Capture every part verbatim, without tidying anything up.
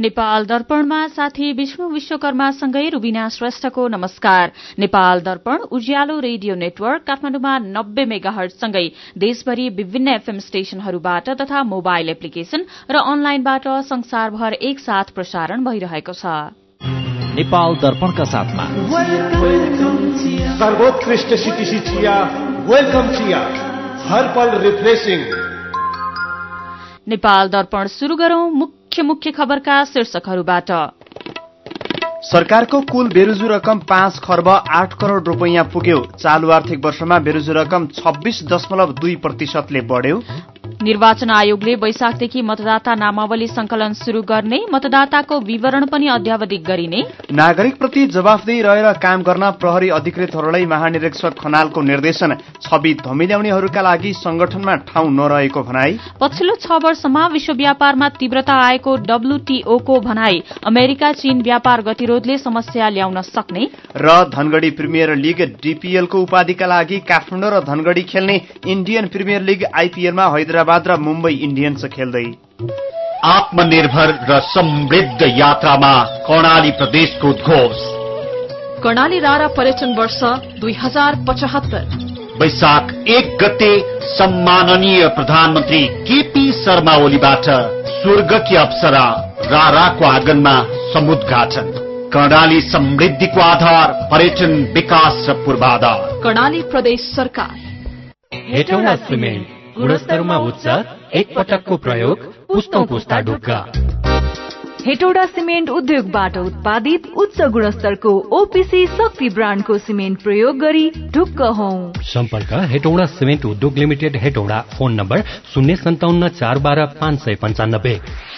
नेपाल दर्पणमा साथी विष्णु विश्वकर्मासँगै रुबिना श्रेष्ठको नमस्कार। नेपाल दर्पण उज्यालो रेडियो नेटवर्क काठमाडौँमा नब्बे मेगाहर्जसँगै देशभरि विभिन्न एफएम स्टेशनहरूबाट तथा मोबाइल एप्लिकेशन र अनलाइनबाट संसारभर एकसाथ प्रसारण भइरहेको छ। नेपाल दर्पणका साथमा सर्वोत्कृष्ट सिटिसी चिया, वेलकम चिया, हर पल रिफ्रेशिङ। नेपाल दर्पण शुरू गरौं मुख्य मुख्य खबरका शीर्षकहरूबाट। सरकारको कुल बेरुजु रकम पाँच खर्ब आठ करोड़ रूपैयाँ पुग्यो। चालू आर्थिक वर्षमा बेरुजु रकम छब्बीस दशमलव दुई प्रतिशतले बढ्यो। निर्वाचन आयोगले वैशाखदेखि मतदाता नामावली संकलन शुरू गर्ने, मतदाताको विवरण पनि अध्यावधिक गरिने। नागरिकप्रति जवाफदेही रहेर काम गर्न प्रहरी अधिकृतहरूलाई महानिरीक्षक खनालको निर्देशन। छवि धमिल्याउनेहरूका लागि संगठनमा ठाउँ नरहेको भनाई। पछिल्लो छ वर्षमा विश्व व्यापारमा तीव्रता आएको डब्ल्यूटीओको भनाई। अमेरिका चीन व्यापार गतिरोधले समस्या ल्याउन सक्ने। र धनगढ़ी प्रिमियर लीग डीपीएलको उपाधिका लागि काठमाडौँ र धनगढ़ी खेल्ने। इन्डियन प्रिमियर लीग आईपीएलमा हैदराबाद र मुम्बई इन्डियन्स खेल्दै। आत्मनिर्भर र समृद्ध यात्रामा कर्णाली प्रदेशको उद्घोष। कर्णाली रारा पर्यटन वर्ष दुई हजार पचहत्तर वैशाख एक गते सम्माननीय प्रधानमन्त्री केपी शर्मा ओलीबाट स्वर्गकी अप्सरा राराको आँगनमा समुद्घाटन। कर्णाली समृद्धिको आधार, पर्यटन विकास र पूर्वाधार। कर्णाली प्रदेश सरकार। हेटौँडा सिमेन्ट गुणस्तरमा उच्च, एक पटकको प्रयोग, पुस्तौं पुस्ता ढुक्का। हेटौडा सिमेन्ट उद्योगबाट उत्पादित उच्च गुणस्तरको ओपीसी शक्ति ब्रान्डको सिमेन्ट प्रयोग गरी ढुक्क हौं। सम्पर्क हेटौडा सिमेन्ट उद्योग लिमिटेड, हेटौडा। फोन नम्बर शून्य सन्ताउन्न चार बाह्र पाँच सय पञ्चानब्बे।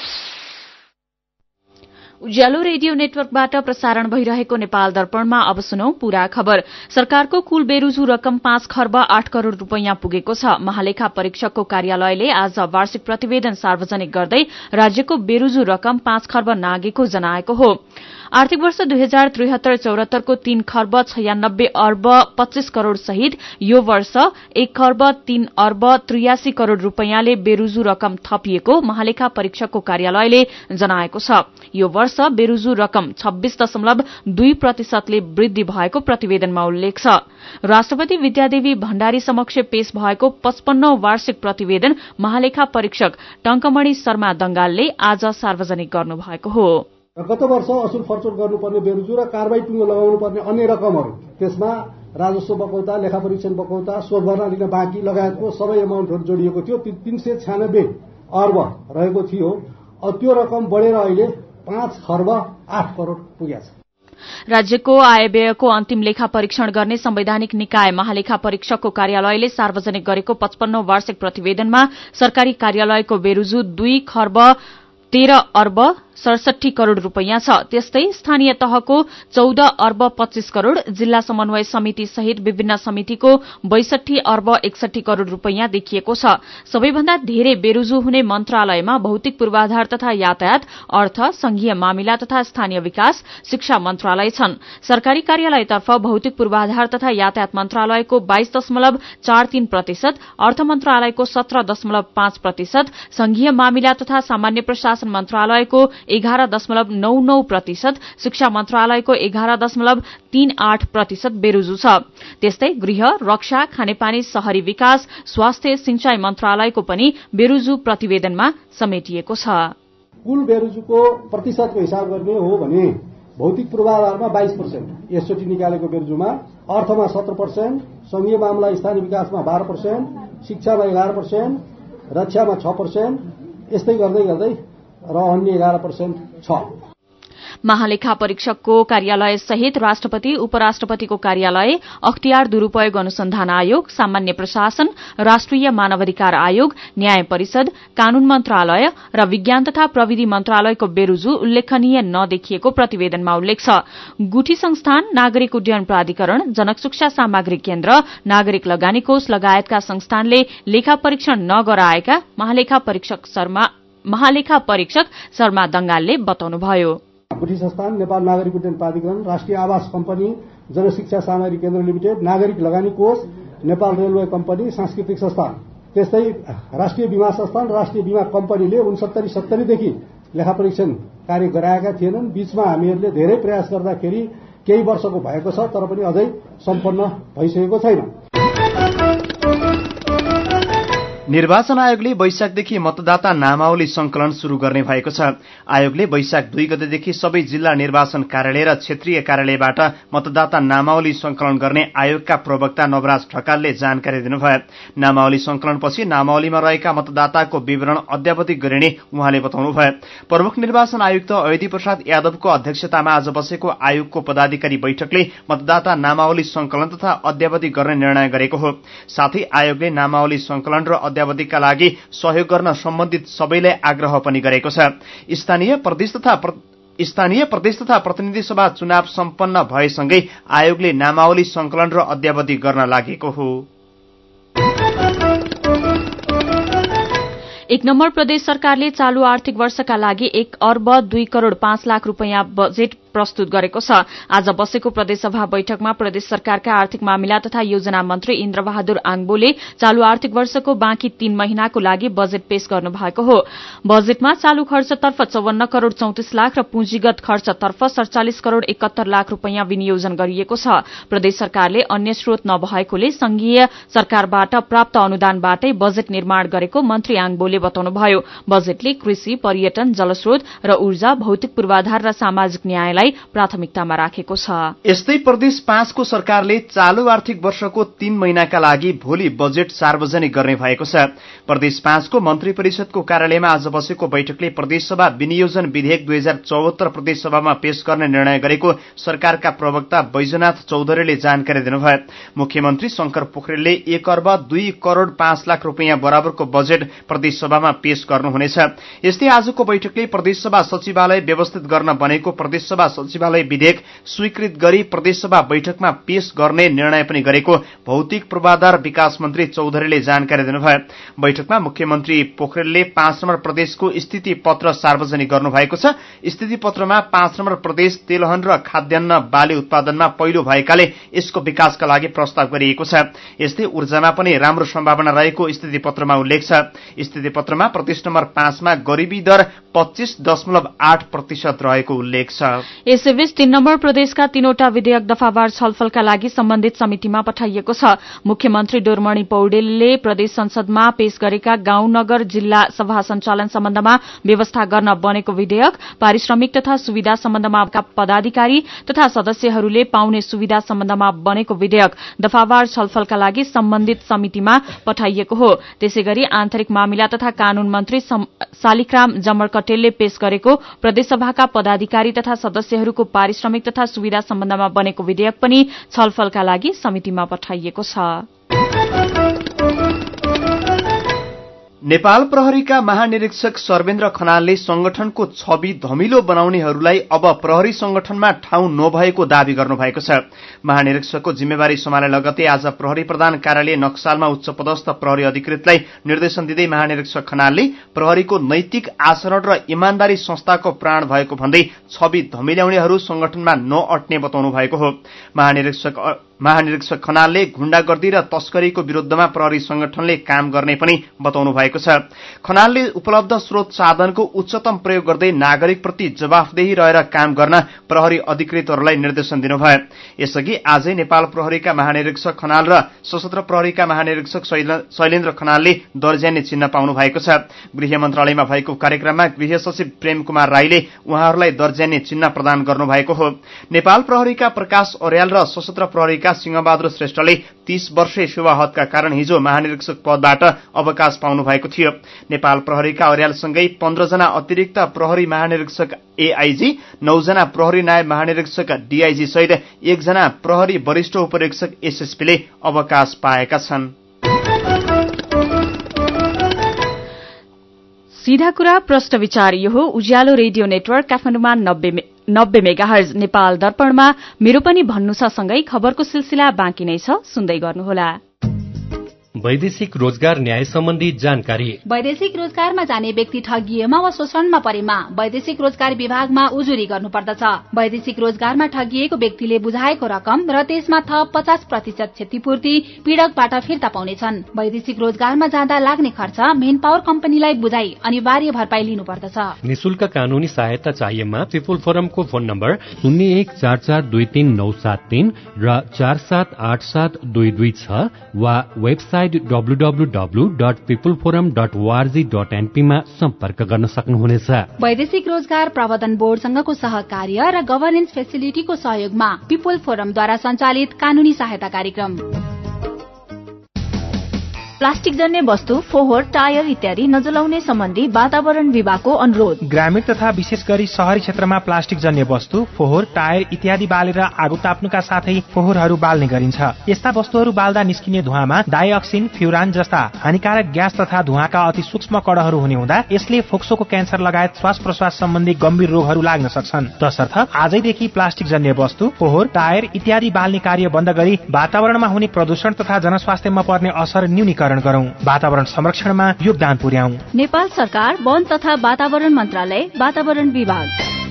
उज्यालो रेडियो नेटवर्कबाट प्रसारण भइरहेको नेपाल दर्पणमा अब सुनौ पूरा खबर। सरकारको कुल बेरुजु रकम पाँच खर्ब आठ करोड़ रूपैयाँ पुगेको छ। महालेखा परीक्षकको कार्यालयले आज वार्षिक प्रतिवेदन सार्वजनिक गर्दै राज्यको बेरुजु रकम पाँच खर्ब नागेको जनाएको हो। आर्थिक वर्ष दुई हजार त्रिहत्तर चौरात्तरको तीन खर्ब छयानब्बे अर्ब पच्चीस करोड़ सहित यो वर्ष एक खर्ब तीन अर्ब त्रियासी करोड़ रूपैयाँले बेरुजु रकम थपिएको महालेखा परीक्षकको कार्यालयले जनाएको छ। यो वर्ष बेरुजु रकम छब्बीस दशमलव दुई प्रतिशतले वृद्धि भएको प्रतिवेदनमा उल्लेख छ। राष्ट्रपति विद्यादेवी भण्डारी समक्ष पेश भएको पचपन्नौं वार्षिक प्रतिवेदन महालेखा परीक्षक टंकमणि शर्मा दंगालले आज सार्वजनिक गर्नुभएको हो। गत वर्ष असुल फर्चोट गर्नुपर्ने बेरुजु र कारबाही टुङ्गो लगाउनु पर्ने अन्य रकमहरू, त्यसमा राजस्व बकौता, लेखा परीक्षण बकौता, स्वर भर्ना दिन बाँकी लगायतको सबै एमाउन्टहरू जोडिएको थियो। तीन सय छ्यानब्बे अर्ब रहेको थियो। त्यो रकम बढेर अहिले पाँच खर्ब आठ करोड़ पुगेको छ। राज्यको आय व्ययको अन्तिम लेखा परीक्षण गर्ने संवैधानिक निकाय महालेखा परीक्षकको कार्यालयले सार्वजनिक गरेको पचपन्नौं वार्षिक प्रतिवेदनमा सरकारी कार्यालयको बेरुजु दुई खर्ब तेह्र अर्ब सडसठी करोड़ रूपैयाँ छ। त्यस्तै स्थानीय तहको चौध अर्ब पच्चीस करोड़, जिल्ला समन्वय समिति सहित विभिन्न समितिको बैसठी अर्ब एकसठी करोड़ रूपैयाँ देखिएको छ। सबैभन्दा धेरै बेरुजु हुने मन्त्रालयमा भौतिक पूर्वाधार तथा यातायात, अर्थ, संघीय मामिला तथा स्थानीय विकास, शिक्षा मन्त्रालय छन्। सरकारी कार्यालयतर्फ भौतिक पूर्वाधार तथा यातायात मन्त्रालयको बाइस दशमलव चार तीन प्रतिशत, अर्थ मन्त्रालयको सत्र दशमलव पाँच प्रतिशत, संघीय मामिला तथा सामान्य प्रशासन मन्त्रालयको एघार दशमलव नौ नौ प्रतिशत, शिक्षा मन्त्रालयको एघार दशमलव तीन आठ प्रतिशत बेरुजु छ। त्यस्तै गृह, रक्षा, खानेपानी, शहरी विकास, स्वास्थ्य, सिंचाई मन्त्रालयको पनि बेरुजु प्रतिवेदनमा समेटिएको छ। कुल बेरुजुको प्रतिशतको हिसाब गर्ने हो भने भौतिक पूर्वाधारमा बाइस पर्सेंट यसचोटि निकालेको बेरुजुमा, अर्थमा सत्र पर्सेंट, संघीय मामला स्थानीय विकासमा बाह्र पर्सेंट, शिक्षामा एघार पर्सेंट, रक्षामा छ पर्सेंट, यस्तै गर्दै गर्दै र अन्य एघार पर्सेंट छ। महालेखा परीक्षकको कार्यालय सहित राष्ट्रपति, उपराष्ट्रपतिको कार्यालय, अख्तियार दुरूपयोग अनुसन्धान आयोग, सामान्य प्रशासन, राष्ट्रिय मानवाधिकार आयोग, न्याय परिषद, कानून मन्त्रालय र विज्ञान तथा प्रविधि मन्त्रालयको बेरुजु उल्लेखनीय नदेखिएको प्रतिवेदनमा उल्लेख छ। गुठी संस्थान, नागरिक उड्डयन प्राधिकरण, जनक शिक्षा सामग्री केन्द्र, नागरिक लगानी कोष लगायतका संस्थानले लेखा परीक्षण नगराएका महालेखा परीक्षक शर्मा महालेखा परीक्षक शर्मा दंगालले बताउनुभयो। गुठी संस्थान, नेपाल नागरिक उड्डयन प्राधिकरण, राष्ट्रिय आवास कम्पनी, जनशिक्षा सामग्री केन्द्र लिमिटेड, नागरिक लगानी कोष, नेपाल रेलवे कम्पनी, सांस्कृतिक संस्थान, त्यस्तै राष्ट्रिय बीमा संस्थान, राष्ट्रिय बीमा कम्पनीले उनसत्तरी सत्तरीदेखि लेखा परीक्षण कार्य गराएका थिएनन्। बीचमा हामीहरूले धेरै प्रयास गर्दाखेरि केही वर्षको भएको छ, तर पनि अझै सम्पन्न भइसकेको छैन। निर्वाचन आयोगले वैशाखदेखि मतदाता नामावली संकलन शुरू गर्ने भएको छ। आयोगले वैशाख दुई गतेदेखि सबै जिल्ला निर्वाचन कार्यालय र क्षेत्रीय कार्यालयबाट मतदाता नामावली संकलन गर्ने आयोगका प्रवक्ता नवराज ढकालले जानकारी दिनुभयो। नामावली संकलनपछि नामावलीमा रहेका मतदाताको विवरण अद्यावधिक गरिने उहाँले बताउनुभयो। प्रमुख निर्वाचन आयुक्त अयोधी प्रसाद यादवको अध्यक्षतामा आज बसेको आयोगको पदाधिकारी बैठकले मतदाता नामावली संकलन तथा अद्यावधिक गर्ने निर्णय गरेको हो। साथै आयोगले नामावली संकलन र अद्यावधिकका लागि सहयोग गर्न सम्बन्धित सबैलाई आग्रह पनि गरेको छ। स्थानीय प्रदेश तथा स्थानीय प्रदेश तथा प्रतिनिधि सभा चुनाव सम्पन्न भएसँगै आयोगले नामावली संकलन र अद्यावधिक गर्न लागेको हो। एक नम्बर प्रदेश सरकारले चालू आर्थिक वर्षका लागि एक अर्ब दुई करोड़ पाँच लाख रूपियाँ बजेट प्रस्तुत गरेको छ। आज बसेको प्रदेशसभा बैठकमा प्रदेश सरकारका आर्थिक मामिला तथा योजना मन्त्री इन्द्रबहादुर आङबोले चालू आर्थिक वर्षको बाँकी तीन महिनाको लागि बजेट पेश गर्नुभएको हो। बजेटमा चालू खर्चतर्फ चौवन्न करोड़ चौतिस लाख र पुँजीगत खर्चतर्फ सड़चालिस करोड़ एकहत्तर लाख रूपियाँ विनियोजन गरिएको छ। प्रदेश सरकारले अन्य स्रोत नभएकोले संघीय सरकारबाट प्राप्त अनुदानबाटै बजेट निर्माण गरेको मन्त्री आङबोले बताउनुभयो। बजेटले कृषि, पर्यटन, जलस्रोत र ऊर्जा, भौतिक पूर्वाधार र सामाजिक न्यायलाई प्राथमिकतामा राखेको छ। यस्तै प्रदेश पाँचको सरकारले चालू आर्थिक वर्षको तीन महिनाका लागि भोलि बजेट सार्वजनिक गर्ने भएको छ। प्रदेश पाँचको मन्त्री परिषदको कार्यालयमा आज बसेको बैठकले प्रदेशसभा विनियोजन विधेयक दुई हजार चौहत्तर प्रदेशसभामा पेश गर्ने निर्णय गरेको सरकारका प्रवक्ता बैजनाथ चौधरीले जानकारी दिनुभयो। मुख्यमन्त्री शंकर पोखरेलले एक अर्ब दुई करोड़ पाँच लाख रूपियाँ बराबरको बजेट प्रदेशसभामा पेश गर्नुहुनेछ। यस्तै आजको बैठकले प्रदेशसभा सचिवालय व्यवस्थित गर्न बनेको प्रदेशसभा सचिवालय विधेयक स्वीकृत गरी प्रदेशसभा बैठकमा पेश गर्ने निर्णय पनि गरेको भौतिक पूर्वाधार विकास मन्त्री चौधरीले जानकारी दिनुभयो। बैठकमा मुख्यमन्त्री पोखरेलले पाँच नम्बर प्रदेशको स्थिति पत्र सार्वजनिक गर्नुभएको छ। स्थिति पत्रमा पाँच नम्बर प्रदेश तेलहन र खाद्यान्न बाली उत्पादनमा पहिलो भएकाले यसको विकासका लागि प्रस्ताव गरिएको छ। यस्तै ऊर्जामा पनि राम्रो सम्भावना रहेको स्थिति पत्रमा उल्लेख छ। स्थिति पत्रमा प्रदेश नम्बर पाँचमा गरीबी दर पच्चीस दशमलव आठ प्रतिशत रहेको उल्लेख छ। यसैबीच तीन नम्बर प्रदेशका तीनवटा विधेयक दफावार छलफलका लागि सम्बन्धित समितिमा पठाइएको छ। मुख्यमन्त्री डोरमणि पौडेलले प्रदेश संसदमा पेश गरेका गाउँ नगर जिल्ला सभा सञ्चालन सम्बन्धमा व्यवस्था गर्न बनेको विधेयक, पारिश्रमिक तथा सुविधा सम्बन्धमा पदाधिकारी तथा सदस्यहरूले पाउने सुविधा सम्बन्धमा बनेको विधेयक दफावार छलफलका लागि सम्बन्धित समितिमा पठाइएको हो। त्यसैगरी आन्तरिक मामिला तथा कानून मन्त्री शालिग्राम जमरकटेलले पेश गरेको प्रदेशसभाका पदाधिकारी तथा सदस्यहरूको पारिश्रमिक तथा सुविधा सम्बन्धमा बनेको विधेयक पनि छलफलका लागि समितिमा पठाइएको छ। नेपाल प्रहरीका महानिरीक्षक सर्वेन्द्र खनालले संगठनको छवि धमिलो बनाउनेहरूलाई अब प्रहरी संगठनमा ठाउँ नभएको दावी गर्नुभएको छ। महानिरीक्षकको जिम्मेवारी सम्हाले लगतै आज प्रहरी प्रधान कार्यालय नक्सालमा उच्च पदस्थ प्रहरी अधिकृतलाई निर्देशन दिँदै महानिरीक्षक खनालले प्रहरीको नैतिक आचरण र इमानदारी संस्थाको प्राण भएको भन्दै छवि धमिल्याउनेहरू संगठनमा नअट्ने बताउनु भएको हो। महानिरीक्षक महानिरीक्षक खनालले गुण्डागर्दी र तस्करीको विरुद्धमा प्रहरी संगठनले काम गर्ने पनि बताउनु भएको छ। खनालले उपलब्ध स्रोत साधनको उच्चतम प्रयोग गर्दै नागरिकप्रति जवाफदेही रहेर काम गर्न प्रहरी अधिकृतहरूलाई निर्देशन दिनुभयो। यसअघि आजै नेपाल प्रहरीका महानिरीक्षक खनाल र सशस्त्र प्रहरीका महानिरीक्षक शैलेन्द्र खनालले दर्जान्य चिन्ह पाउनु भएको छ। गृह मन्त्रालयमा भएको कार्यक्रममा गृह सचिव प्रेम कुमार राईले उहाँहरूलाई दर्जान्य चिन्ह प्रदान गर्नुभएको हो। नेपाल प्रहरीका प्रकाश अर्याल र सशस्त्र प्रहरी सिंहबहादुर श्रेष्ठले तीस वर्षे सेवा हदका कारण हिजो महानिरीक्षक पदबाट अवकाश पाउनु भएको थियो। नेपाल प्रहरीका अर्यालसँगै पन्ध्र जना अतिरिक्त प्रहरी महानिरीक्षक एआईजी, नौ जना प्रहरी नायब महानिरीक्षक डीआईजी सहित एकजना प्रहरी वरिष्ठ उपरीक्षक एसएसपीले अवकाश पाएका छन्। सीधा कुरा प्रश्न विचार यो हो उज्यालो रेडियो नेटवर्क काठमाडौँमा नब्बे नब्बे मेगाहर्ज, नेपाल दर्पणमा मेरो पनि भन्नु छ सँगै खबरको सिलसिला बाँकी नै छ, सुन्दै गर्नुहोला। वैदेशिक रोजगार न्याय सम्बन्धी जानकारी। वैदेशिक रोजगारमा जाने व्यक्ति ठगिएमा वा शोषणमा परेमा वैदेशिक रोजगार विभागमा उजुरी गर्नुपर्दछ। वैदेशिक रोजगारमा ठगिएको व्यक्तिले बुझाएको रकम र त्यसमा थप पचास प्रतिशत क्षतिपूर्ति पीड़कबाट फिर्ता पाउनेछन्। वैदेशिक रोजगारमा जाँदा लाग्ने खर्च मेन पावर कम्पनीलाई बुझाई अनिवार्य भरपाई लिनुपर्दछ। निशुल्क कानूनी सहायता चाहिएमा पिपुल फोरमको फोन नम्बर शून्य एक चार चार दुई तीन नौ सात तीन र चार सात आठ सात दुई दुई छ वा website W W W dot people forum dot ORG dot NP मा सम्पर्क गर्न सक्नुहुनेछ। वैदेशिक रोजगार प्रबन्धन बोर्डसँगको सहकार्य र गभर्नेन्स फेसिलिटीको सहयोगमा पिपुल फोरमद्वारा सञ्चालित कानूनी सहायता कार्यक्रम। प्लास्टिक जन्य वस्तु, फोहोर, टायर इत्यादि नजलाउने सम्बन्धी वातावरण विभागको अनुरोध। ग्रामीण तथा विशेष गरी शहरी क्षेत्रमा प्लास्टिक जन्य वस्तु, फोहोर, टायर इत्यादि बालेर आगो ताप्नुका साथै फोहोरहरू बाल्ने गरिन्छ। यस्ता वस्तुहरू बाल्दा निस्किने धुवामा डाइअक्सिन, फ्युरान जस्ता हानिकारक ग्यास तथा धुवाका अति सूक्ष्म कणहरू हुने हुँदा यसले फोक्सोको क्यान्सर लगायत श्वास प्रश्वास सम्बन्धी गम्भीर रोगहरू लाग्न सक्छन्। तसर्थ आजैदेखि प्लास्टिक जन्य वस्तु, फोहोर, टायर इत्यादि बाल्ने कार्य बन्द गरी वातावरणमा हुने प्रदूषण तथा जनस्वास्थ्यमा पर्ने असर न्यूनीकरण गरौं। वातावरण संरक्षणमा योगदान पुर्याउँ। नेपाल सरकार, वन तथा वातावरण मन्त्रालय, वातावरण विभाग।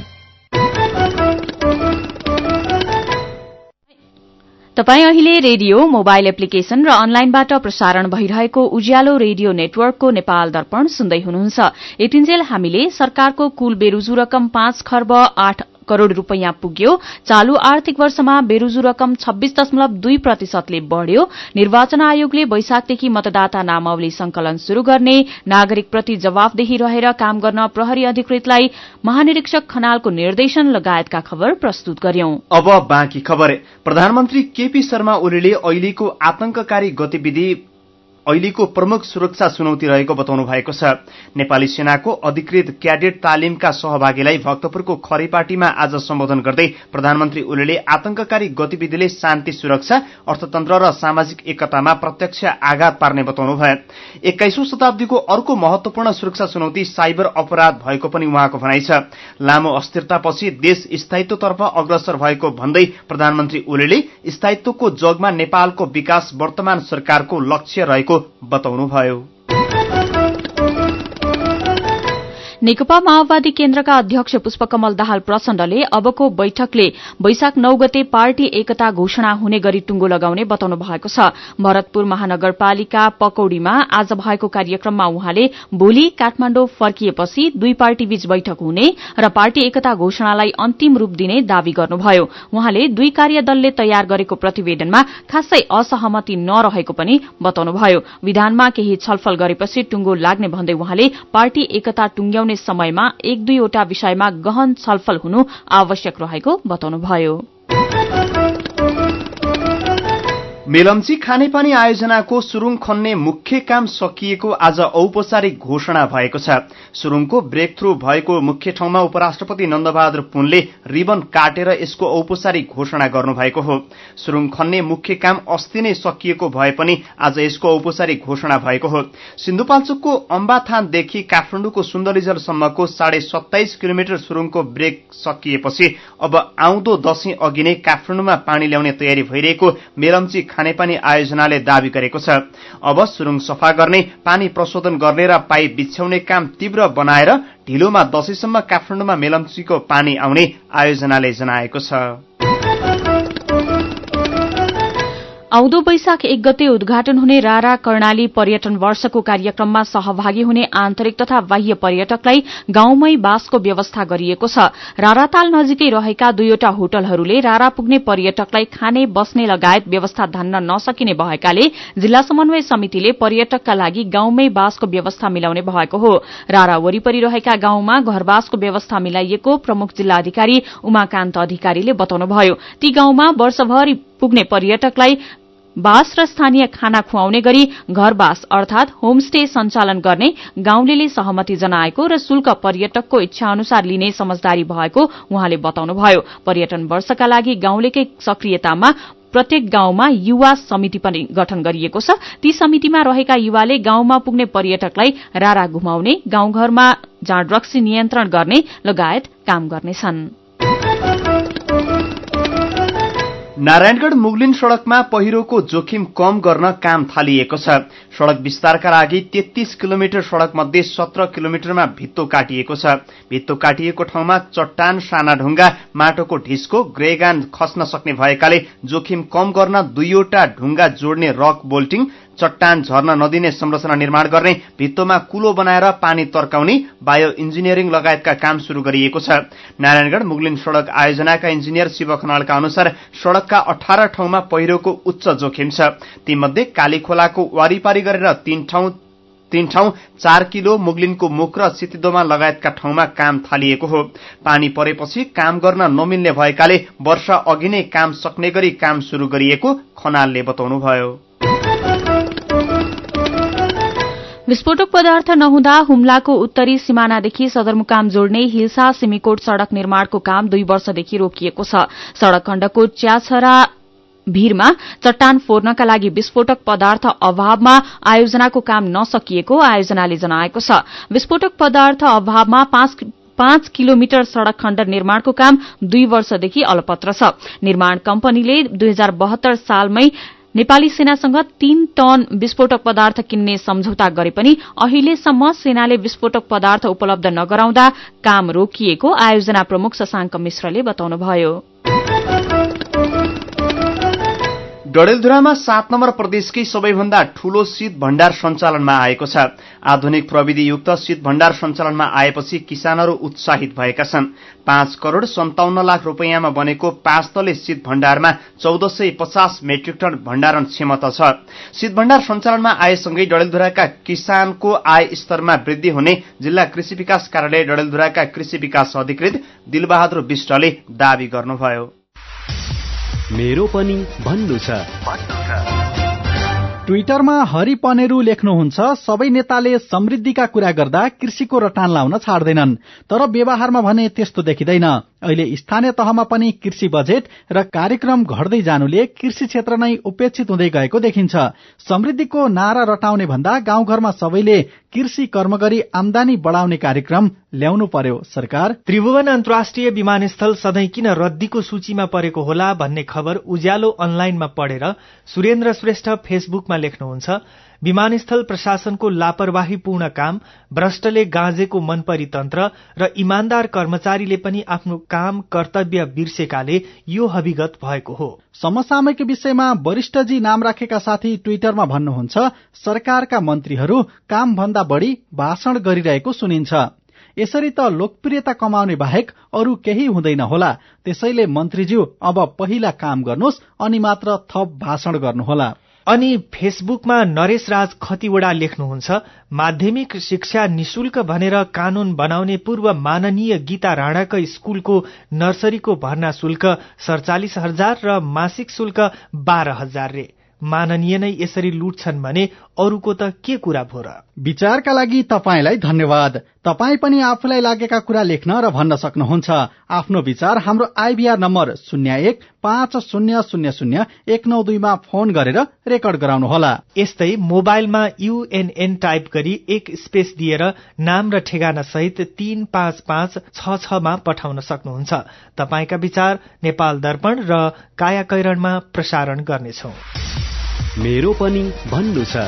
तपाई अहिले रेडियो, मोबाइल एप्लिकेशन र अनलाइनबाट प्रसारण भइरहेको उज्यालो रेडियो नेटवर्कको नेपाल दर्पण सुन्दै हुनुहुन्छ। यतिन्जेल हामीले सरकारको कुल बेरुजु रकम पाँच खर्ब आठ करोड़ रूपियाँ पुग्यो, चालू आर्थिक वर्षमा बेरुजु रकम छब्बीस दशमलव दुई प्रतिशतले बढ़्यो, निर्वाचन आयोगले वैशाखदेखि मतदाता नामावली संकलन शुरू गर्ने, नागरिकप्रति जवाफदेही रहेर काम गर्न प्रहरी अधिकृतलाई महानिरीक्षक खनालको निर्देशन लगायतका खबर प्रस्तुत गर्यौं। अब बाँकी खबर। प्रधानमन्त्री केपी शर्मा ओलीले अहिलेको आतंककारी गतिविधि अहिलेको प्रमुख सुरक्षा चुनौती रहेको बताउनु भएको छ। नेपाली सेनाको अधिकृत क्याडेट तालिमका सहभागीलाई भक्तपुरको खरीपाटीमा आज सम्बोधन गर्दै प्रधानमन्त्री ओलीले आतंककारी गतिविधिले शान्ति, सुरक्षा, अर्थतन्त्र र सामाजिक एकतामा प्रत्यक्ष आघात पार्ने बताउनुभयो। एक्काइसौं शताब्दीको अर्को महत्वपूर्ण सुरक्षा चुनौती साइबर अपराध भएको पनि उहाँको भनाइ छ। लामो अस्थिरतापछि देश स्थायित्वतर्फ अग्रसर भएको भन्दै प्रधानमन्त्री ओलीले स्थायित्वको जगमा नेपालको विकास वर्तमान सरकारको लक्ष्य रहेको बताउनुभयो। नेकपा माओवादी केन्द्रका अध्यक्ष पुष्पकमल दाहाल प्रचण्डले अबको बैठकले वैशाख नौ गते पार्टी एकता घोषणा हुने गरी टुंगो लगाउने बताउनु भएको छ। भरतपुर महानगरपालिका पकौड़ीमा आज भएको कार्यक्रममा उहाँले भोलि काठमाण्डु फर्किएपछि दुई पार्टी बीच बैठक हुने र पार्टी एकता घोषणालाई अन्तिम रूप दिने दावी गर्नुभयो। उहाँले दुई कार्यदलले तयार गरेको प्रतिवेदनमा खासै असहमति नरहेको पनि बताउनुभयो। विधानमा केही छलफल गरेपछि टुंगो लाग्ने भन्दै उहाँले पार्टी एकता टुंग्याउने समयमा एक दुईवटा विषयमा गहन छलफल हुनु आवश्यक रहेको बताउनुभयो। मेलम्ची खानेपानी आयोजनाको सुरुङ खन्ने मुख्य काम सकिएको आज औपचारिक घोषणा भएको छ। सुरुङको ब्रेक थ्रू भएको मुख्य ठाउँमा उपराष्ट्रपति नन्दबहादुर पुनले रिबन काटेर यसको औपचारिक घोषणा गर्नुभएको हो। सुरुङ खन्ने मुख्य काम अस्ति नै सकिएको भए पनि आज यसको औपचारिक घोषणा भएको हो। सिन्धुपाल्चोकको अम्बाथानदेखि काठमाडौँको सुन्दरीजलसम्मको साढे सत्ताइस किलोमिटर सुरुङको ब्रेक सकिएपछि अब आउँदो दशैं अघि नै काठमाडौँमा पानी ल्याउने तयारी भइरहेको मेलम्ची खानेपानी आयोजनाले दावी गरेको छ। अब सुरुङ सफा गर्ने, पानी प्रशोधन गर्ने र पाइप बिछ्याउने काम तीव्र बनाएर ढिलोमा दशैंसम्म काठमाडौँमा मेलम्चीको पानी आउने आयोजनाले जनाएको छ। आउँदो वैशाख एक गते उद्घाटन हुने रारा कर्णाली पर्यटन वर्षको कार्यक्रममा सहभागी हुने आन्तरिक तथा बाह्य पर्यटकलाई गाउँमै बासको व्यवस्था गरिएको छ। राराताल नजिकै रहेका दुईवटा होटलहरूले रारा पुग्ने पर्यटकलाई खाने, बस्ने लगायत व्यवस्था धान्न नसकिने भएकाले जिल्ला समन्वय समितिले पर्यटकका लागि गाउँमै बासको व्यवस्था मिलाउने भएको हो। रारा वरिपरि रहेका गाउँमा घरबासको व्यवस्था मिलाइएको प्रमुख जिल्ला अधिकारी उमाकान्त अधिकारीले बताउनुभयो। ती गाउँमा वर्षभरि पुग्ने पर्यटकलाई बास र स्थानीय खाना खुवाउने गरी घरबास अर्थात होमस्टे सञ्चालन गर्ने गाउँलेले सहमति जनाएको र शुल्क पर्यटकको इच्छा अनुसार लिने समझदारी भएको उहाँले बताउनुभयो। पर्यटन वर्षका लागि गाउँलेकै सक्रियतामा प्रत्येक गाउँमा युवा समिति पनि गठन गरिएको छ। ती समितिमा रहेका युवाले गाउँमा पुग्ने पर्यटकलाई रारा घुमाउने, गाउँघरमा जाँड रक्सी नियन्त्रण गर्ने लगायत काम गर्नेछन्। नारायणगढ मुगलिन सड़कमा पहिरोको जोखिम कम गर्न काम थालिएको छ। सड़क विस्तारका लागि तेत्तीस किलोमिटर सड़क मध्ये सत्र किलोमिटरमा भित्तो काटिएको छ। भित्तो काटिएको ठाउँमा चट्टान, साना ढुङ्गा, माटोको ढिस्को, ग्रेगान खस्न सक्ने भएकाले जोखिम कम गर्न दुईवटा ढुङ्गा जोड्ने रक बोल्टिङ, चट्टान झर्न नदिने संरचना निर्माण गर्ने, भित्तोमा कुलो बनाएर पानी तर्काउने, बायो इन्जिनियरिङ लगायतका काम शुरू गरिएको छ। नारायणगढ मुगलिन सड़क आयोजनाका इन्जिनियर शिव खनालका अनुसार सड़कका अठार ठाउँमा पहिरोको उच्च जोखिम छ। तीमध्ये कालीखोलाको वारिपारी गरेर तीन ठाउँ तीन ठाउँ चार किलो, मुगलिनको मुख र सितिदोमा लगायतका ठाउँमा काम थालिएको हो। पानी परेपछि काम गर्न नमिल्ने भएकाले वर्षा अघि नै काम सक्ने गरी काम शुरू गरिएको खनालले बताउनुभयो। विस्फोटक पदार्थ नहुँदा हुम्लाको उत्तरी सिमानादेखि सदरमुकाम जोड्ने हिल्सा सिमीकोट सड़क निर्माणको काम दुई वर्षदेखि रोकिएको छ। सड़क खण्डको च्याछरा भीरमा चट्टान फोर्नका लागि विस्फोटक पदार्थ अभावमा आयोजनाको काम नसकिएको आयोजनाले जनाएको छ। विस्फोटक पदार्थ अभावमा पाँच पाँच किलोमिटर सड़क खण्ड निर्माणको काम दुई वर्षदेखि अलपत्र छ। निर्माण कम्पनीले दुई हजार बहत्तर सालमै नेपाली सेनासँग तीन टन विस्फोटक पदार्थ किन्ने सम्झौता गरे पनि अहिलेसम्म सेनाले विस्फोटक पदार्थ उपलब्ध नगराउँदा काम रोकिएको आयोजना प्रमुख शशाङ्क मिश्रले बताउनुभयो। डडेलधुरामा सात नम्बर प्रदेशकै सबैभन्दा ठूलो शीत भण्डार सञ्चालनमा आएको छ। आधुनिक प्रविधियुक्त शीत भण्डार सञ्चालनमा आएपछि किसानहरू उत्साहित भएका छन्। पाँच करोड़ सन्ताउन्न लाख रूपियाँमा बनेको पाँच तले शीत भण्डारमा चौध सय पचास मेट्रिक टन भण्डारण क्षमता छ। शीत भण्डार सञ्चालनमा आएसँगै डडेलधुराका किसानको आय स्तरमा वृद्धि हुने जिल्ला कृषि विकास कार्यालय डडेलधुराका कृषि विकास अधिकृत दिलबहादुर विष्टले दावी गर्नुभयो। मेरो पनि भन्नु छ। ट्विटरमा हरि पनेरू लेख्नुहुन्छ, सबै नेताले समृद्धिका कुरा गर्दा कृषिको रटान लाउन छाड्दैनन्, तर व्यवहारमा भने त्यस्तो देखिँदैन। अहिले स्थानीय तहमा पनि कृषि बजेट र कार्यक्रम घट्दै जानुले कृषि क्षेत्र नै उपेक्षित हुँदै गएको देखिन्छ। समृद्धिको नारा रटाउने भन्दा गाउँघरमा सबैले कृषि कर्म गरी आमदानी बढाउने कार्यक्रम ल्याउनु पर्यो सरकार। त्रिभुवन अन्तर्राष्ट्रिय विमानस्थल सधैँ किन रद्दीको सूचीमा परेको होला भन्ने खबर उज्यालो अनलाइनमा पढेर सुरेन्द्र श्रेष्ठ फेसबुकमा लेख्नुहुन्छ, विमानस्थल प्रशासनको लापरवाहीपूर्ण काम, भ्रष्टले गाँजेको मनपरी तन्त्र र इमान्दार कर्मचारीले पनि आफ्नो काम कर्तव्य बिर्सेकाले यो हविगत भएको हो। समसामयिक विषयमा वरिष्ठजी नाम राखेका साथी ट्विटरमा भन्नुहुन्छ, सरकारका मन्त्रीहरू कामभन्दा बढी भाषण गरिरहेको सुनिन्छ। यसरी त लोकप्रियता कमाउने बाहेक अरू केही हुँदैन होला। त्यसैले मन्त्रीज्यू अब पहिला काम गर्नुहोस् अनि मात्र थप भाषण गर्नुहोला। अनि फेसबुकमा नरेश राज खतिवडा लेख्नुहुन्छ, माध्यमिक शिक्षा निशुल्क भनेर कानून बनाउने पूर्व माननीय गीता राणाको स्कूलको नर्सरीको भर्ना शुल्क सडचालिस हजार र मासिक शुल्क बाह्र हजार रे। माननीय नै यसरी लुट्छन् भने अरूको त के कुरा भो र। विचारका लागि तपाईलाई धन्यवाद। तपाई पनि आफूलाई लागेका कुरा लेख्न र भन्न सक्नुहुन्छ। आफ्नो विचार हाम्रो आइभीआर नम्बर शून्य एक पाँच शून्य शून्य शून्य एक नौ दुईमा फोन गरेर रेकर्ड गराउनुहोला। यस्तै मोबाइलमा यूएनएन टाइप गरी एक स्पेस दिएर नाम र ठेगाना सहित तीन पाँच पाँच छ छमा पठाउन सक्नुहुन्छ। तपाईका विचार नेपाल दर्पण र काया कैरणमा प्रसारण गर्नेछौं। मेरो पनि भन्नु छ।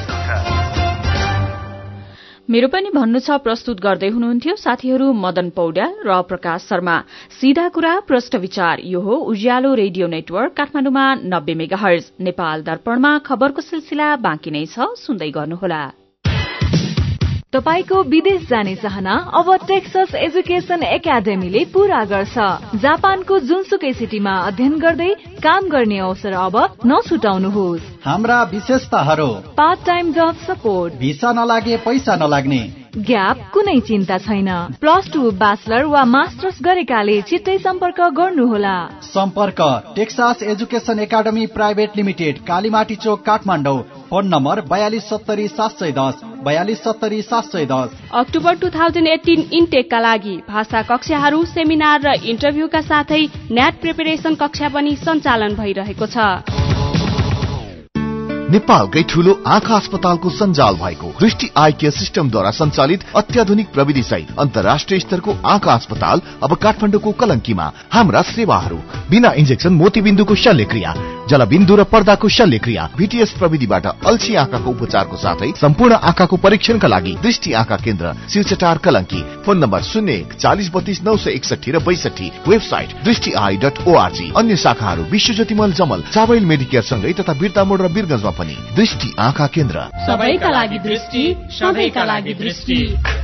मेरो पनि भन्नु छ प्रस्तुत गर्दै हुनुहुन्थ्यो साथीहरू मदन पौड्याल र प्रकाश शर्मा। सीधा कुरा प्रश्न विचार, यो हो उज्यालो रेडियो नेटवर्क काठमाडौँमा नब्बे मेगाहर्ज। नेपाल दर्पणमा खबरको सिलसिला बाँकी नै छ, सुन्दै गर्नुहोला। तपाईको विदेश जाने चाहना अब टेक्सस एजुकेशन एकाडेमीले पूरा गर्छ। जापानको जुनसुकै सिटीमा अध्ययन गर्दै काम गर्ने अवसर अब नछुटाउनुहोस्। हाम्रा विशेषताहरू: part time job support, visa नलागे पैसा नलाग्ने, ग्याप कुनै चिन्ता छैन। प्लस टू ब्याचलर वा मास्टर्स गरेकाले छिट्टै सम्पर्क गर्नुहोला। सम्पर्क Texas education academy private limited, Kalimati Chowk, Kathmandu. Phone number बयालिस सत्तरी सात सय दस बयालिस सत्तरी सात सय दस। अक्टोबर टू थाउजन्ड एटीन इन्टेकका लागि भाषा कक्षाहरू, सेमिनार र इन्टरभ्यूका साथै नेट प्रिपरेसन कक्षा पनि सञ्चालन भइरहेको छ। नेपालकै ठूलो आँखा अस्पतालको सञ्जाल भएको दृष्टि आई केयर सिस्टमद्वारा सञ्चालित अत्याधुनिक प्रविधि सहित अन्तर्राष्ट्रिय स्तरको आँखा अस्पताल अब काठमाडौँको कलंकीमा। हाम्रा सेवाहरू बिना इन्जेक्सन मोतीबिन्दुको शल्यक्रिया, जलबिन्दु र पर्दाको शल्यक्रिया, भीटीएस प्रविधिबाट अल्छी आँखाको उपचारको साथै सम्पूर्ण आँखाको परीक्षणका लागि दृष्टि आँखा केन्द्र शिवचटार कलंकी। फोन नम्बर शून्य एक चालीस बत्तीस नौ सय एकसठी र बैसठी। वेबसाइट दृष्टि आई डट ओआरजी। अन्य शाखाहरू विश्वज्योति मल जमल, चाबैल मेडिकेयर सँगै तथा बिर्ता मोड र बिरगंजमा पनि। दृष्टि आँखा केन्द्र, सबैका लागि दृष्टि, सबैका लागि दृष्टि।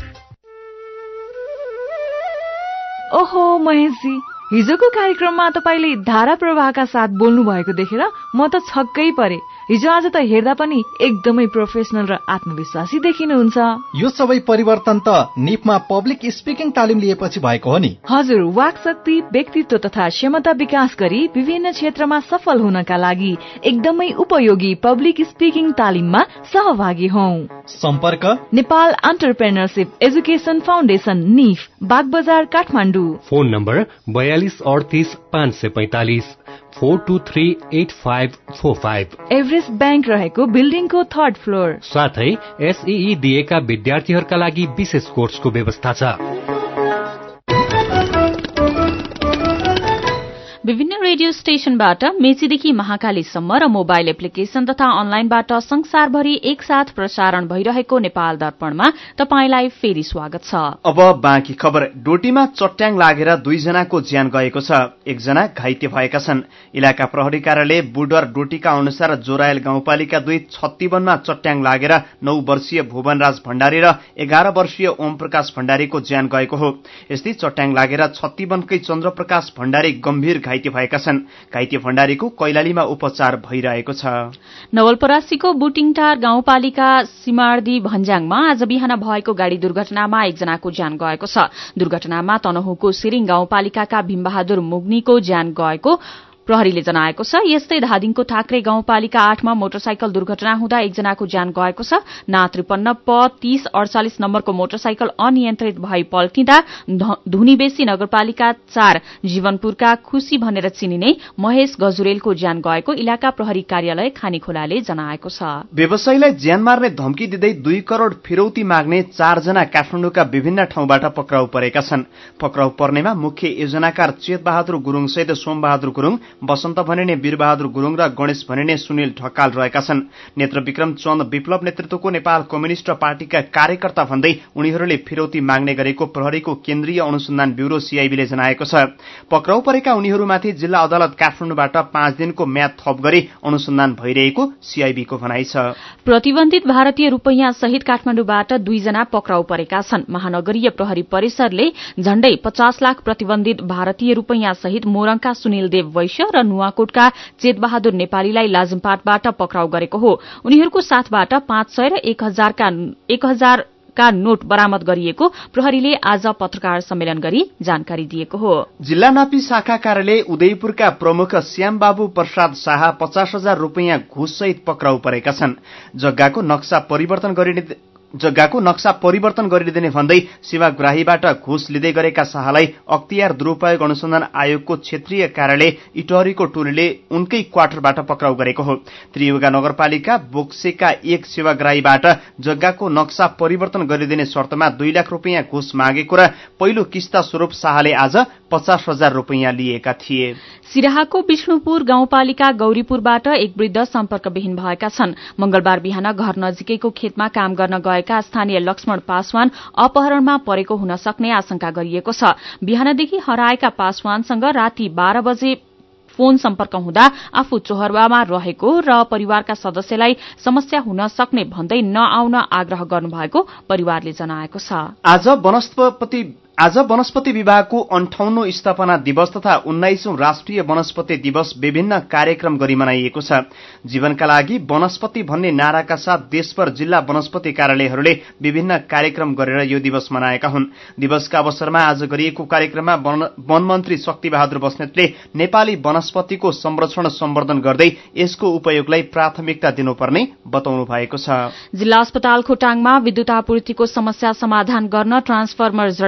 ओहो महेशजी, हिजोको कार्यक्रममा तपाईले धारा प्रवाहका साथ बोल्नु भएको देखेर म त छक्कै परे। हिजो आज त हेर्दा पनि एकदमै प्रोफेसनल र आत्मविश्वासी देखिनुहुन्छ। यो सबै परिवर्तन त निपमा पब्लिक स्पिकिङ तालिम लिएपछि भएको हो नि। हजुर, वाक शक्ति, व्यक्तित्व तथा क्षमता विकास गरी विभिन्न क्षेत्रमा सफल हुनका लागि एकदमै उपयोगी पब्लिक स्पिकिङ तालिममा सहभागी हौं। सम्पर्क नेपाल एन्टरप्रेन्योरशिप एजुकेसन फाउन्डेशन, निफ, बागबजार, काठमाडौँ। फोन नम्बर बयालीस अडतीस पाँच सय पैंतालीस, four two three eight five four five. Everest bank रहेको बिल्डिङको थर्ड फ्लोर। साथै एसईई दिएका विद्यार्थीहरूका लागि विशेष कोर्सको व्यवस्था छ। विभिन्न रेडियो स्टेशनबाट मेचीदेखि महाकालीसम्म र मोबाइल एप्लिकेशन तथा अनलाइनबाट संसारभरि एकसाथ प्रसारण भइरहेको नेपाल दर्पणमा तपाईंलाई फेरि स्वागत छ। अब बाँकी खबर। डोटीमा चट्याङ लागेर दुईजनाको ज्यान गएको छ, एकजना घाइते भएका छन्। इलाका प्रहरी कार्यालय बुडर डोटीका अनुसार जोरायल गाउँपालिका दुई छत्तीवनमा चट्याङ लागेर नौ वर्षीय भुवनराज भण्डारी र एघार वर्षीय ओम प्रकाश भण्डारीको ज्यान गएको हो। यस्तै चट्याङ लागेर छत्तीवनकै चन्द्रप्रकाश भण्डारी गम्भीर घाइते भएका छन्। घाइते भण्डारीको कैलालीमा उपचार भइरहेको छ। नवलपरासीको बुटिङटार गाउँपालिका सिमार्दी भन्ज्याङमा आज बिहान भएको गाड़ी दुर्घटनामा एकजनाको ज्यान गएको छ। दुर्घटनामा तनहुको सिरिङ गाउँपालिकाका भीमबहादुर मुग्नीको ज्यान गएको प्रहरीले जनाएको छ। यस्तै धादिङको ठाक्रे गाउँपालिका आठमा मोटरसाइकल दुर्घटना हुँदा एकजनाको ज्यान गएको छ। ना त्रिपन्न प तीस अडचालिस नम्बरको मोटरसाइकल अनियन्त्रित भई पल्किँदा धुनीबेसी नगरपालिका चार जीवनपुरका खुशी भनेर चिनिने महेश गजुरेलको ज्यान गएको इलाका प्रहरी कार्यालय खानीखोलाले जनाएको छ। व्यवसायीलाई ज्यान मार्ने धम्की दिँदै दुई करोड़ फिरौती माग्ने चारजना काठमाडौँका विभिन्न ठाउँबाट पक्राउ परेका छन्। पक्राउ पर्नेमा मुख्य योजनाकार चेतबहादुर गुरूङसहित सोमबहादुर गुरूङ, वसन्त भनिने वीरबहादुर गुरूङ र गणेश भनिने सुनिल ढकाल रहेका छन्। नेत्रविक्रम चन्द विप्लव नेतृत्वको नेपाल कम्युनिष्ट पार्टीका कार्यकर्ता भन्दै उनीहरूले फिरौती माग्ने गरेको प्रहरीको केन्द्रीय अनुसन्धान ब्यूरो सीआईबीले जनाएको छ। पक्राउ परेका उनीहरूमाथि जिल्ला अदालत काठमाडौँबाट पाँच दिनको म्याद थप गरी अनुसन्धान भइरहेको सीआईबीको भनाइ छ। प्रतिबन्धित भारतीय रूपैयाँ सहित काठमाडौँबाट दुईजना पक्राउ परेका छन्। महानगरीय प्रहरी परिसरले झण्डै पचास लाख प्रतिबन्धित भारतीय रूपैयाँ सहित मोरङका सुनिल देव वैश्य र नुवाकोटका चेतबहादुर नेपालीलाई लाजमपाटबाट पक्राउ गरेको हो। उनीहरूको साथबाट पाँच सय र एक हजारका एक हजार का नोट बरामद गरिएको प्रहरीले आज पत्रकार सम्मेलन गरी जानकारी दिएको हो। जिल्ला नापी शाखा कार्यालय उदयपुरका प्रमुख श्यामबाबु प्रसाद शाह पचास हजार रूपियाँ घुससहित पक्राउ परेका छन्। जग्गाको नक्सा परिवर्तन गरिने जग्गाको नक्सा परिवर्तन गरिदिने भन्दै सेवाग्राहीबाट घुस लिँदै गरेका शाहलाई अख्तियार दुरूपयोग अनुसन्धान आयोगको क्षेत्रीय कार्यालय इटहरीको टोलीले उनकै क्वार्टरबाट पक्राउ गरेको हो। त्रियुगा नगरपालिका बोक्सेका एक सेवाग्राहीबाट जग्गाको नक्सा परिवर्तन गरिदिने शर्तमा दुई लाख रूपियाँ घुस मागेको र पहिलो किस्ता स्वरूप शाहले आज पचास हजार रूपियाँ लिएका थिए। सिराहाको विष्णुपुर गाउँपालिका गौरीपुरबाट एक वृद्ध सम्पर्कविहीन भएका छन्। मंगलबार बिहान घर नजिकैको खेतमा काम गर्न गएका स्थानीय लक्ष्मण पासवान अपहरणमा परेको हुन सक्ने आशंका गरिएको छ। बिहानदेखि हराएका पासवानसँग राति बाह्र बजे फोन सम्पर्क हुँदा आफू चोहरवामा रहेको र परिवारका सदस्यलाई समस्या हुन सक्ने भन्दै नआउन आग्रह गर्नुभएको परिवारले जनाएको छ। आज वनस्पति आज वनस्पति विभागको अन्ठाउन्नौ स्थापना दिवस तथा उन्नाइसौं राष्ट्रिय वनस्पति दिवस विभिन्न कार्यक्रम गरी मनाइएको छ। जीवनका लागि वनस्पति भन्ने नाराका साथ देशभर जिल्ला वनस्पति कार्यालयहरूले विभिन्न कार्यक्रम गरेर यो दिवस मनाएका हुन्। दिवसका अवसरमा आज गरिएको कार्यक्रममा वन मन्त्री शक्तिबहादुर बस्नेतले नेपाली वनस्पतिको संरक्षण सम्वर्धन गर्दै यसको उपयोगलाई प्राथमिकता दिनुपर्ने बताउनु भएको छ। जिल्ला अस्पताल खोटाङमा विद्युत आपूर्तिको समस्या समाधान गर्न ट्रान्सफर्मर जडान गरिएको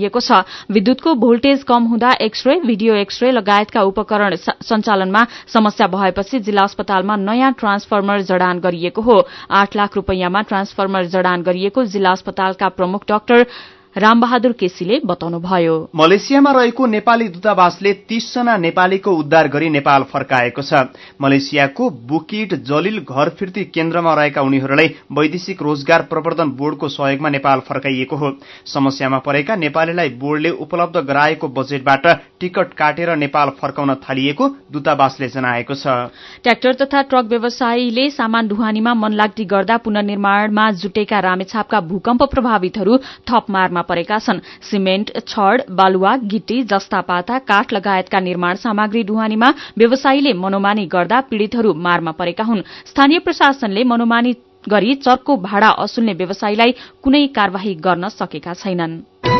गरिएको छ। विद्युतको भोल्टेज कम हुँदा एक्सरे, भिडियो एक्सरे लगायतका उपकरण सञ्चालनमा समस्या भएपछि जिल्ला अस्पतालमा नयाँ ट्रान्सफर्मर जडान गरिएको हो। आठ लाख रूपैयाँमा ट्रान्सफर्मर जडान गरिएको जिल्ला अस्पतालका प्रमुख डाक्टर रामबहादुर केसीले बताउनुभयो। मलेसियामा रहेको नेपाली दूतावासले तीस जना नेपालीको उद्धार गरी नेपाल फर्काएको छ। मलेसियाको बुकिट जलिल घर फिर्ती केन्द्रमा रहेका उनीहरूलाई वैदेशिक रोजगार प्रवर्धन बोर्डको सहयोगमा नेपाल फर्काइएको हो। समस्यामा परेका नेपालीलाई बोर्डले उपलब्ध गराएको बजेटबाट टिकट काटेर नेपाल फर्काउन थालिएको दूतावासले जनाएको छ। ट्र्याक्टर तथा ट्रक व्यवसायीले सामान ढुवानीमा मनलाग्दी गर्दा पुनर्निर्माणमा जुटेका रामेछापका भूकम्प प्रभावितहरू थप मारमा परेका छन्। सिमेन्ट, छड, बालुवा, गिटी, जस्ता पाता, काठ लगायतका निर्माण सामग्री ढुवानीमा व्यवसायीले मनोमानी गर्दा पीड़ितहरू मारमा परेका हुन्। स्थानीय प्रशासनले मनोमानी गरी चर्को भाडा असुल्ने व्यवसायीलाई कुनै कार्यवाही गर्न सकेका छैनन्।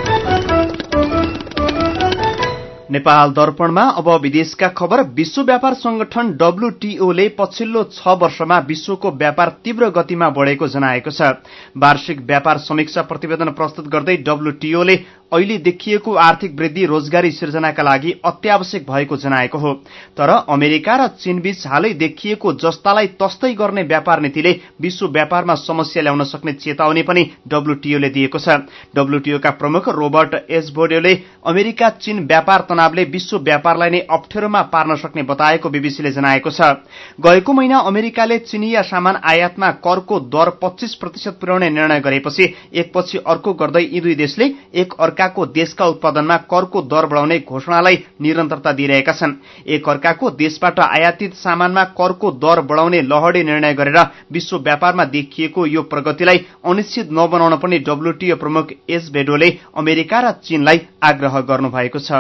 नेपाल दर्पणमा अब विदेशका खबर। विश्व व्यापार संगठन डब्ल्यूटीओले पछिल्लो छ वर्षमा विश्वको व्यापार तीव्र गतिमा बढ़ेको जनाएको छ। वार्षिक व्यापार समीक्षा प्रतिवेदन प्रस्तुत गर्दै डब्ल्यूटीओले अहिले देखिएको आर्थिक वृद्धि रोजगारी सिर्जनाका लागि अत्यावश्यक भएको जनाएको हो। तर अमेरिका र चीनबीच हालै देखिएको जस्तालाई तस्तै गर्ने व्यापार नीतिले विश्व व्यापारमा समस्या ल्याउन सक्ने चेतावनी पनि डब्ल्यूटीओले दिएको छ। डब्ल्यूटीओका प्रमुख रोबर्ट एजबोर्डेले अमेरिका चीन व्यापार तनावले विश्व व्यापारलाई नै अप्ठ्यारोमा पार्न सक्ने बताएको बीबीसीले जनाएको छ। गएको महिना अमेरिकाले चीनिया सामान आयातमा करको दर पच्चीस प्रतिशत पुर्याउने निर्णय गरेपछि एकपछि अर्को गर्दै यी दुई देशले एक अर्काको देशका उत्पादनमा करको दर बढ़ाउने घोषणालाई निरन्तरता दिइरहेका छन्। एक अर्काको देशबाट आयातित सामानमा करको दर बढ़ाउने लहडी निर्णय गरेर विश्व व्यापारमा देखिएको यो प्रगतिलाई अनिश्चित नबनाउन पनि डब्ल्यूटीओ प्रमुख एजबोर्डेले अमेरिका र चीनलाई आग्रह गर्नुभएको छ।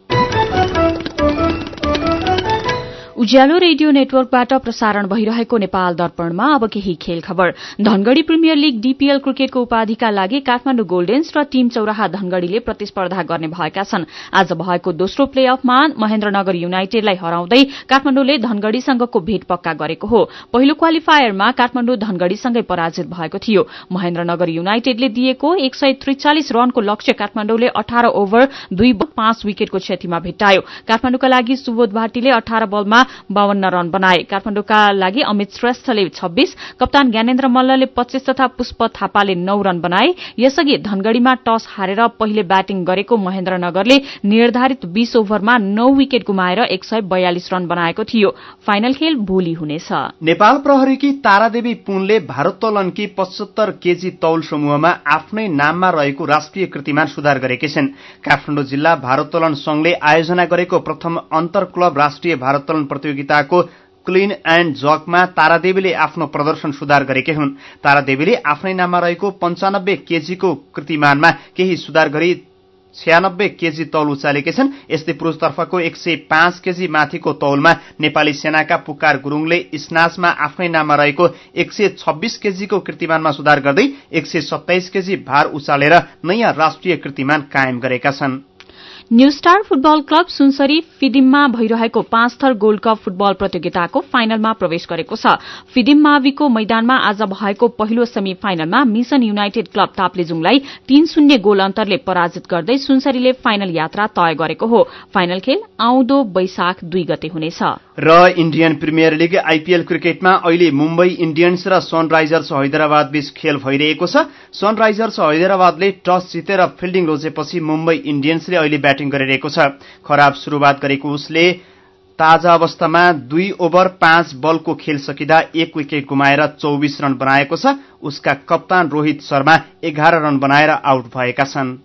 उज्यालो रेडियो नेटवर्कबाट प्रसारण भइरहेको नेपाल दर्पणमा अब केही खेल खबर। धनगढ़ी प्रिमियर लीग डीपीएल क्रिकेटको उपाधिका लागि काठमाडौँ गोल्डेन्स र टीम चौराहा धनगढ़ीले प्रतिस्पर्धा गर्ने भएका छन्। आज भएको दोस्रो प्ले अफमा महेन्द्रनगर युनाइटेडलाई हराउँदै काठमाडौँले धनगढ़ीसँगको भेट पक्का गरेको हो। पहिलो क्वालिफायरमा काठमाडौँ धनगढ़ीसँगै पराजित भएको थियो। महेन्द्रनगर युनाइटेडले दिएको एक सय त्रिचालिस रनको लक्ष्य काठमाडौँले अठार ओभर दुई पाँच विकेटको क्षतिमा भेट्टायो। काठमाडौँका लागि सुबोध भाटीले अठार बलमा बावन्न रन बनाए। काठमाडौँका लागि अमित श्रेष्ठले छब्बीस, कप्तान ज्ञानेन्द्र मल्लले पच्चीस तथा पुष्प थापाले नौ रन बनाए। यसअघि धनगढ़ीमा टस हारेर पहिले ब्याटिङ गरेको महेन्द्रनगरले निर्धारित बीस ओभरमा नौ विकेट गुमाएर एक सय बयालिस रन बनाएको थियो। फाइनल खेल भोलि हुनेछ। नेपाल प्रहरीकी तारादेवी पुनले भारोत्तोलनकी पचहत्तर केजी तौल समूहमा आफ्नै नाममा रहेको राष्ट्रिय कीर्तिमान सुधार गरेकी छिन्। काठमाडौँ जिल्ला भारोत्तोलन संघले आयोजना गरेको प्रथम अन्तर क्लब राष्ट्रिय भारोत्तोलन प्रतियोगिताको क्लिन एण्ड जकमा तारादेवीले आफ्नो प्रदर्शन सुधार गरेकी हुन्। तारादेवीले आफ्नै नाममा रहेको पञ्चानब्बे केजीको कीर्तिमानमा केही सुधार गरी छयानब्बे केजी तौल उचालेके छन्। यस्तै पुरूषतर्फको एक सय पाँच केजी माथिको तौलमा नेपाली सेनाका पुकार गुरूङले स्नाचमा आफ्नै नाममा रहेको एक सय छब्बीस केजीको कीर्तिमानमा सुधार गर्दै एक सय सत्ताइस केजी भार उचालेर नयाँ राष्ट्रिय कीर्तिमान कायम गरेका छन्। New star football club Sunsari फिदिममा भइरहेको पाँच थर गोल्ड कप फुटबल प्रतियोगिताको फाइनलमा प्रवेश गरेको छ। फिदिम माविको मैदानमा आज भएको पहिलो सेमी फाइनलमा मिशन युनाइटेड क्लब ताप्लेजुङलाई तीन शून्य गोल अन्तरले पराजित गर्दै सुनसरीले फाइनल यात्रा तय गरेको हो। फाइनल खेल आउँदो वैशाख दुई गते हुनेछ। र इण्डियन प्रिमियर लीग आईपीएल क्रिकेटमा अहिले मुम्बई इण्डियन्स र सनराइजर्स हैदराबाद बीच खेल भइरहेको छ। सनराइजर्स हैदराबादले टस जितेर फिल्डिङ रोजेपछि मुम्बई इण्डियन्सले अहिले ब्याटिङ गरिरहेको छ। खराब शुरूआत गरेको उसले ताजा अवस्थामा दुई ओभर पाँच बलको खेल सकिँदा एक विकेट गुमाएर चौबीस रन बनाएको छ। उसका कप्तान रोहित शर्मा एघार रन बनाएर आउट भएका छन्।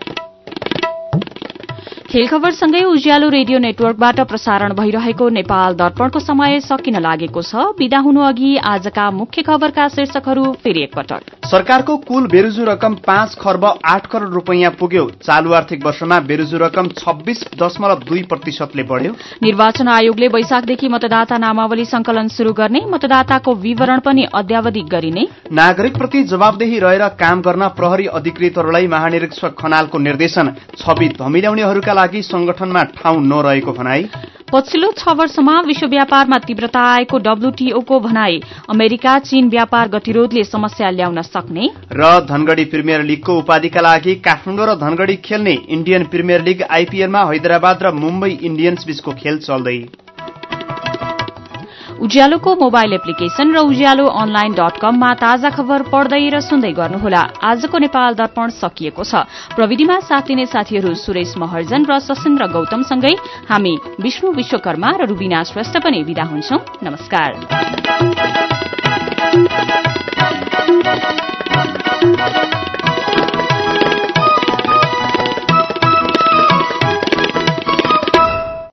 खेल खबरसँगै उज्यालो रेडियो नेटवर्कबाट प्रसारण भइरहेको नेपाल दर्पणको समय सकिन लागेको छ। विदा हुनु अघि आजका मुख्य खबरका शीर्षकहरू फेरि एकपटक। सरकारको कुल बेरुजु रकम पाँच खर्ब आठ करोड़ रूपियाँ पुग्यो। चालू आर्थिक वर्षमा बेरुजु रकम छब्बीस दशमलव दुई प्रतिशतले बढ़्यो। निर्वाचन आयोगले वैशाखदेखि मतदाता नामावली संकलन शुरू गर्ने, मतदाताको विवरण पनि अद्यावधि गरिने। नागरिकप्रति जवाबदेही रहेर काम गर्न प्रहरी अधिकृतहरूलाई महानिरीक्षक खनालको निर्देशन। छवि धमिल्याउनेहरूका लागि संगठनमा ठाउँ नरहेको भनाई। पछिल्लो छ वर्षमा विश्व व्यापारमा तीव्रता आएको डब्ल्यूटीओको भनाई। अमेरिका चीन व्यापार गतिरोधले समस्या ल्याउन सक्ने। र धनगढ़ी प्रिमियर लीगको उपाधिका लागि काठमाडौँ र धनगढ़ी खेल्ने इण्डियन प्रिमियर लीग आईपीएलमा हैदराबाद र मुम्बई इण्डियन्स बीचको खेल चल्दै। उज्यालोको मोबाइल एप्लिकेशन र उज्यालो अनलाइन डट कममा ताजा खबर पढ्दै र सुन्दै गर्नुहोला। आजको नेपाल दर्पण सकिएको छ। प्रविधिमा साथ दिने साथीहरू सुरेश महर्जन र सशेन्द्र गौतमसँगै हामी विष्णु विश्वकर्मा र रुबिना श्रेष्ठ पनि विदा हुन्छौं। नमस्कार।